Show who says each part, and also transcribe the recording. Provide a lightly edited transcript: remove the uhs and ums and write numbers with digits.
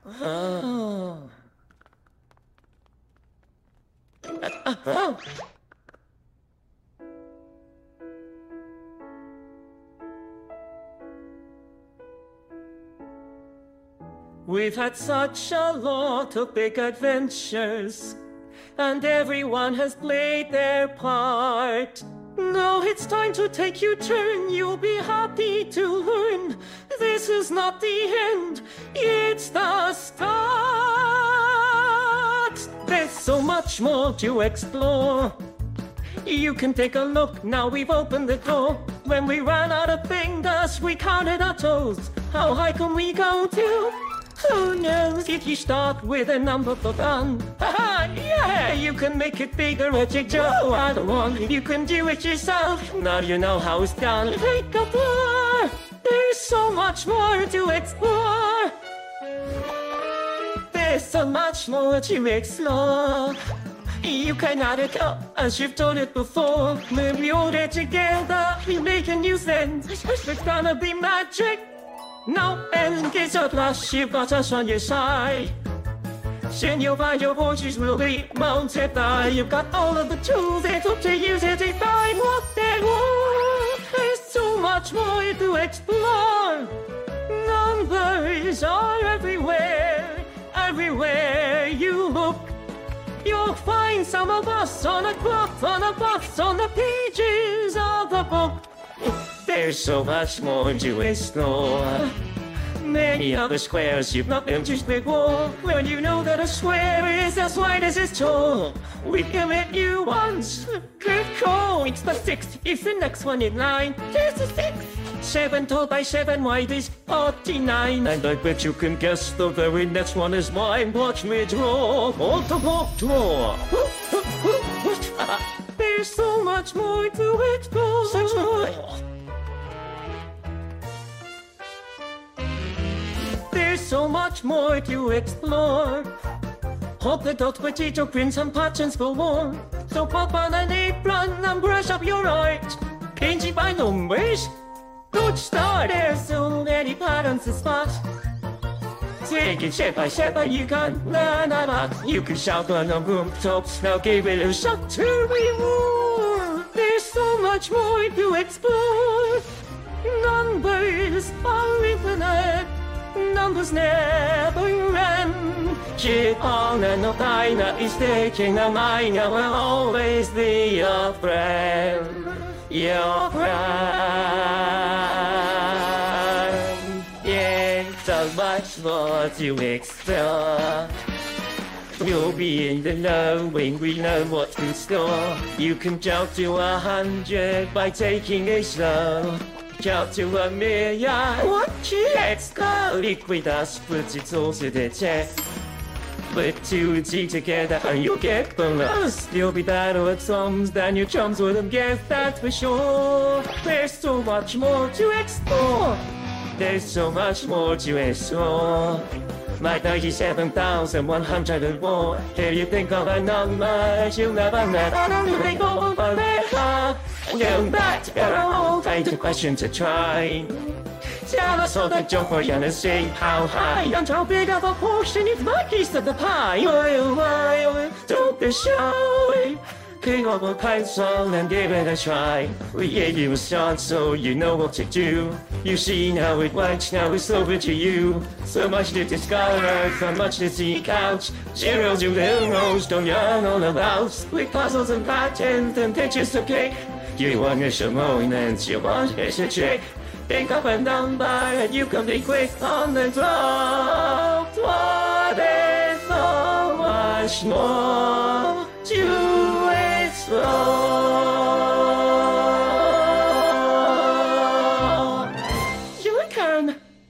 Speaker 1: Oh. We've had such a lot of big adventures, and everyone has played their part. Now it's time to take your turn, you'll be happy to learn. This is not the end, it's the start. There's so much more to explore. You can take a look, now we've opened the door. When we ran out of fingers, we counted our toes. How high can we go to? Who knows? If you start with a number for fun, haha, yeah, you can make it bigger as you go. I don't want, you can do it yourself. Now you know how it's done. Take a floor. There's so much more to explore. There's so much more to explore. You can add it up as you've done it before. When we all get together, we make a new sense. It's gonna be magic. No end gets at last, you've got us on your side. Soon you'll find your fortunes will be multiplied. You've got all of the tools, it's up to you to define what they want. There's so much more to explore. Numbers are everywhere, everywhere you look. You'll find some of us on a cloth, on a bus, on the pages of the book. There's so much more to explore. Many other squares you've not been to before. When you know that a square is as wide as it's tall, we've given you once. Good call, it's the 6th, it's the next one in line. There's the 6th. 7 tall by 7 wide is 49. And I bet you can guess the very next one is mine. Watch me draw, multiple draw. There's so much more to explore. So much more. There's so much more to explore. Hope the dot potato prints and patterns for more. So pop on an apron and brush up your art. Painting by numbers, good start. There's so many patterns to spot. Take it step by step and you can learn a lot. You can shout on the rooftops, now give it a shot to reward. There's so much more to explore. Numbers are infinite. Numbers never end. Keep on and no diner is taking a mine. I will always be your friend. Your friend. Yeah, so much more to explore. You'll be in the know when we know what's in store. You can count to 100 by taking it slow. Count to 1,000,000. What? Let's go! Liquid us puts it all to the test. Put 2 and 2 together and you'll get bonus. You'll be better at sums than your chums wouldn't guess, that's for sure. There's so much more to explore. There's so much more to explore. My 97,104. If you think of a number you'll never met, you think of a letter. And that's a whole kind of question to try. Tell us all the joke we're gonna see. How high and how big of a portion is my piece of the pie? Why, don't be shy. Pick up a pencil and give it a try. We gave you a start so you know what to do. You've seen how it works, now it's over to you. So much to discover, so much to seek out. Zeros to zeros, don't learn all about. With puzzles and patterns and pictures to pick. You want to show moments, you want to check. Think of a number and you can be quick on the draw. There's so much more to explore.